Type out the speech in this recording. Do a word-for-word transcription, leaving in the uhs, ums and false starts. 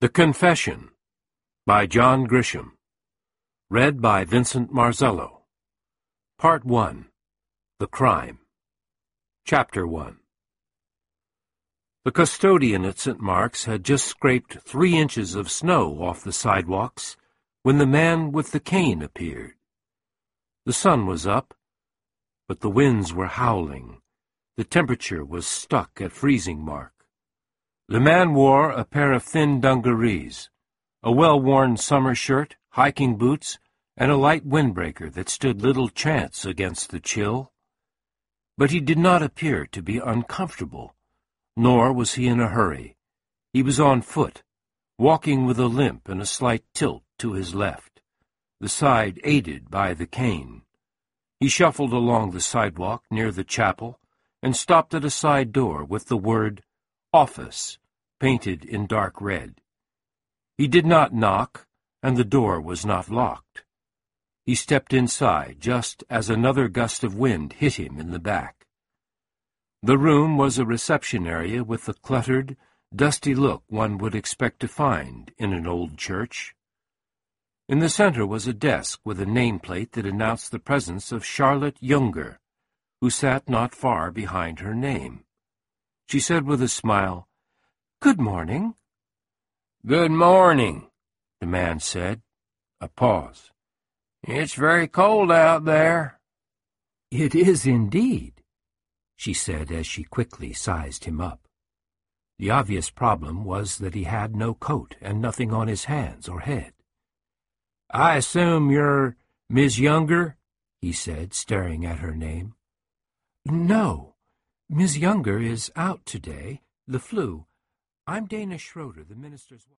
The Confession by John Grisham. Read by Vincent Marzello. Part one. The Crime. Chapter one. The custodian at Saint Mark's had just scraped three inches of snow off the sidewalks when the man with the cane appeared. The sun was up, but the winds were howling. The temperature was stuck at freezing mark. The man wore a pair of thin dungarees, a well-worn summer shirt, hiking boots, and a light windbreaker that stood little chance against the chill. But he did not appear to be uncomfortable, nor was he in a hurry. He was on foot, walking with a limp and a slight tilt to his left, the side aided by the cane. He shuffled along the sidewalk near the chapel and stopped at a side door with the word "Office" painted in dark red. He did not knock, and the door was not locked. He stepped inside just as another gust of wind hit him in the back. The room was a reception area with the cluttered, dusty look one would expect to find in an old church. In the center was a desk with a nameplate that announced the presence of Charlotte Younger, who sat not far behind her name. She said with a smile, "Good morning." "Good morning," the man said. A pause. "It's very cold out there." "It is indeed," she said as she quickly sized him up. The obvious problem was that he had no coat and nothing on his hands or head. "I assume you're Miss Younger?" he said, staring at her name. "No, Miss Younger is out today. The flu. I'm Dana Schroeder, the minister's wife."